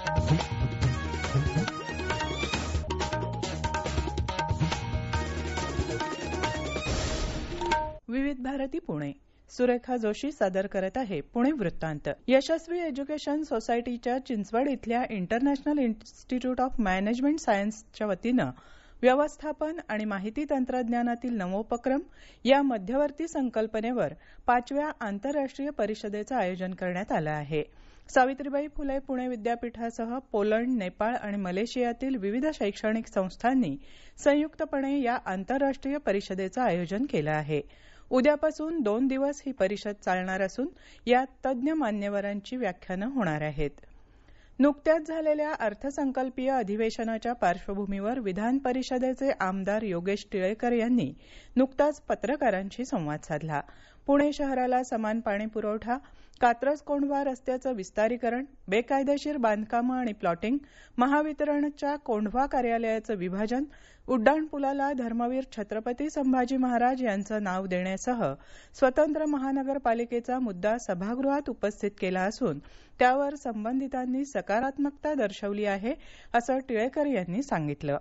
विविध भारती पुणे. सुरेखा जोशी सादर करत आहे पुणे वृत्तांत. यशस्वी एज्युकेशन सोसायटीच्या चिंचवड इथल्या इंटरनॅशनल इन्स्टिट्यूट ऑफ मॅनेजमेंट सायन्सच्या वतीनं व्यवस्थापन आणि माहिती तंत्रज्ञानातील नवोपक्रम या मध्यवर्ती संकल्पनेवर 5व्या आंतरराष्ट्रीय परिषदेचं आयोजन करण्यात आलं आहे. सावित्रीबाई फुले पुणे विद्यापीठासह पोलंड, नेपाळ आणि मलेशियातील विविध शैक्षणिक संस्थांनी संयुक्तपणे या आंतरराष्ट्रीय परिषदेचं आयोजन केलं आहे. उद्यापासून 2 दिवस ही परिषद चालणार असून यात तज्ज्ञ मान्यवरांची व्याख्यानं होणार आहेत. नुकत्याच झालेल्या अर्थसंकल्पीय अधिवेशनाच्या पार्श्वभूमीवर विधान परिषदेचे आमदार योगेश टिळेकर यांनी नुकताच पत्रकारांशी संवाद साधला. पुणे शहराला समान पाणी पुरवठा, कात्रज कोंढवा रस्त्याचं विस्तारीकरण, बेकायदेशीर बांधकामं आणि प्लॉटिंग, महावितरणच्या कोंढवा कार्यालयाचं विभाजन, उड्डाणपुलाला धर्मवीर छत्रपती संभाजी महाराज यांचं नाव देण्यासह स्वतंत्र महानगरपालिकेचा मुद्दा सभागृहात उपस्थित केला असून त्यावर संबंधितांनी सकारात्मकता दर्शवली आहे, असं टिळेकर यांनी सांगितलं.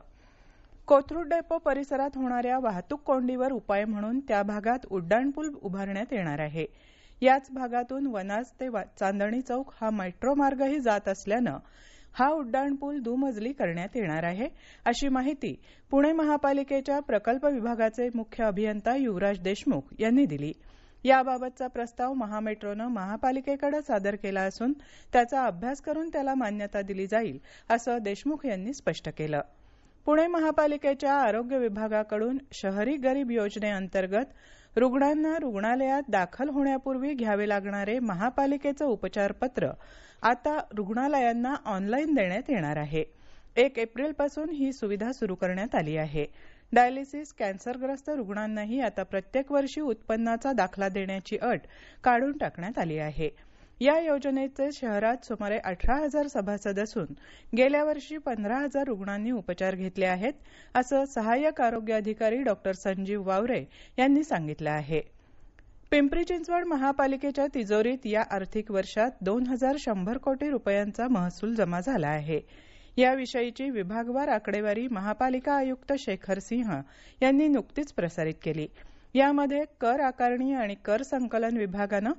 कोथरूड डेपो परिसरात होणाऱ्या वाहतूक कोंडीवर उपाय म्हणून त्या भागात उड्डाणपूल उभारण्यात येणार आहे. याच भागातून वनाज ते चांदणी चौक हा मेट्रो मार्गही जात असल्यानं हा उड्डाणपूल दुमजली करण्यात येणार आहे, अशी माहिती पुणे महापालिकेच्या प्रकल्प विभागाचे मुख्य अभियंता युवराज देशमुख यांनी दिली. याबाबतचा प्रस्ताव महामेट्रोनं महापालिकेकडे सादर केला असून त्याचा अभ्यास करून त्याला मान्यता दिली जाईल, असं देशमुख यांनी स्पष्ट केलं. पुणे महापालिकेच्या आरोग्य विभागाकडून शहरी गरीब योजनेअंतर्गत रुग्णांना रुग्णालयात दाखल होण्यापूर्वी घ्यावे लागणारे महापालिकेचं उपचारपत्र आता रुग्णालयांना ऑनलाईन देण्यात येणार आहे. 1 एप्रिलपासून ही सुविधा सुरू करण्यात आली आहे. डायलिसिस, कॅन्सरग्रस्त रुग्णांनाही आता प्रत्येक वर्षी उत्पन्नाचा दाखला देण्याची अट काढून टाकण्यात आली आहे. या योजनेचे शहरात सुमारे 18,000 सभासद असून गेल्या वर्षी 15,000 रुग्णांनी उपचार घेतले आहेत, असं सहाय्यक आरोग्य अधिकारी डॉक्टर संजीव वावरे यांनी सांगितलं आहे. पिंपरी चिंचवड महापालिकेच्या तिजोरीत या आर्थिक वर्षात 2,100 कोटी रुपयांचा महसूल जमा झाला आहे. याविषयीची विभागवार आकडेवारी महापालिका आयुक्त शेखर सिंह यांनी नुकतीच प्रसारित केली. यामध्ये कर आकारणी आणि कर संकलन विभागानं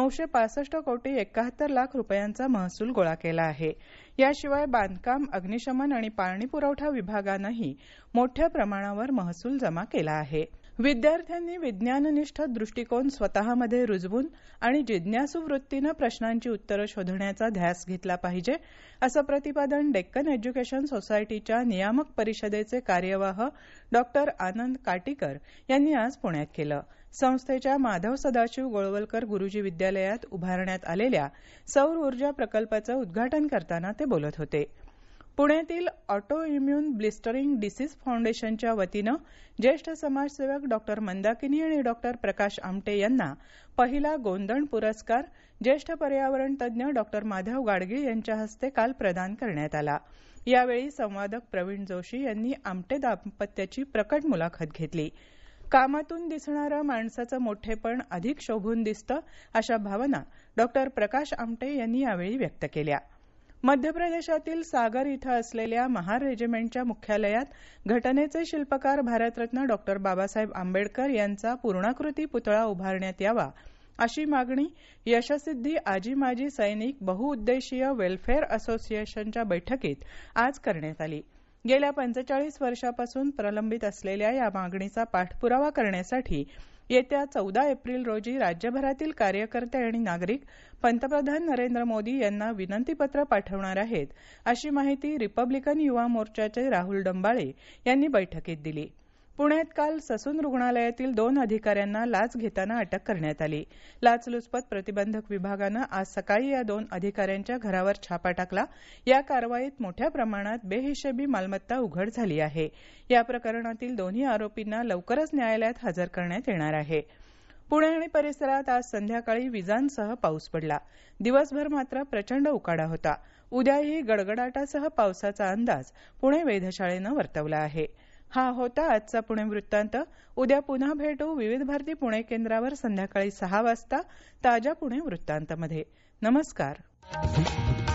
965 कोटी 71 लाख रुपयांचा महसूल गोळा केला आहे. याशिवाय बांधकाम, अग्निशमन आणि पाणी पुरवठा विभागानंही मोठ्या प्रमाणावर महसूल जमा केला आहे. विद्यार्थ्यांनी विज्ञाननिष्ठ दृष्टिकोन स्वतःमध्ये रुजवून आणि जिज्ञासू वृत्तीनं प्रश्नांची उत्तरं शोधण्याचा ध्यास घेतला पाहिजे, असं प्रतिपादन डेक्कन एज्युकेशन सोसायटीच्या नियामक परिषदेचे कार्यवाह डॉक्टर आनंद काटीकर यांनी आज पुण्यात केलं. संस्थेच्या माधव सदाशिव गोळवलकर गुरुजी विद्यालयात उभारण्यात आलेल्या सौर ऊर्जा प्रकल्पाचं उद्घाटन करताना ते बोलत होते. पुण्यातील ऑटो इम्युन ब्लिस्टरिंग डिसीज फाउंडेशनच्या वतीनं ज्येष्ठ समाजसेवक डॉक्टर मंदाकिनी आणि डॉक्टर प्रकाश आमटे यांना पहिला गोंदण पुरस्कार ज्येष्ठ पर्यावरण तज्ज्ञ डॉक्टर माधव गाडगीळ यांच्या हस्ते काल प्रदान करण्यात आला. यावेळी संवादक प्रवीण जोशी यांनी आमटे दाम्पत्याची प्रकट मुलाखत घेतली. कामातून दिसणारं माणसाचं मोठेपण अधिक शोभून दिसतं, अशा भावना डॉक्टर प्रकाश आमटे यांनी यावेळी व्यक्त केल्या. मध्य प्रदेशातील सागर इथं असलेल्या महार रेजिमेंटच्या मुख्यालयात घटनेचे शिल्पकार भारतरत्न डॉक्टर बाबासाहेब आंबेडकर यांचा पूर्णाकृती पुतळा उभारण्यात यावा, अशी मागणी यशसिद्धी आजी माजी सैनिक बहुउद्देशीय वेल्फेअर असोसिएशनच्या बैठकीत आज करण्यात आली. गेल्या 45 वर्षापासून प्रलंबित असलेल्या या मागणीचा पाठपुरावा करण्यासाठी येत्या 14 एप्रिल रोजी राज्यभरातील कार्यकर्ते आणि नागरिक पंतप्रधान नरेंद्र मोदी यांना विनंतीपत्र पाठवणार आहेत, अशी माहिती रिपब्लिकन युवा मोर्चाचे राहुल डंबाळे यांनी बैठकीत दिली. पुण्यात काल ससून रुग्णालयातील 2 अधिकाऱ्यांना लाच घेताना अटक करण्यात आली. लाचलुचपत प्रतिबंधक विभागानं आज सकाळी या 2 अधिकाऱ्यांच्या घरावर छापा टाकला. या कारवाईत मोठ्या प्रमाणात बेहिशेबी मालमत्ता उघड झाली आहे. या प्रकरणातील दोन्ही आरोपींना लवकरच न्यायालयात हजर करण्यात येणार आहे. पुणे आणि परिसरात आज संध्याकाळी विजांसह पाऊस पडला. दिवसभर मात्र प्रचंड उकाडा होता. उद्याही गडगडाटासह पावसाचा अंदाज पुणे वेधशाळेनं वर्तवला आहे. हा होता आजचा पुणे वृत्तांत. उद्या पुन्हा भेटू विविध भारती पुणे केंद्रावर संध्याकाळी 6 वाजता ताज्या पुणे वृत्तांतमध्ये. नमस्कार.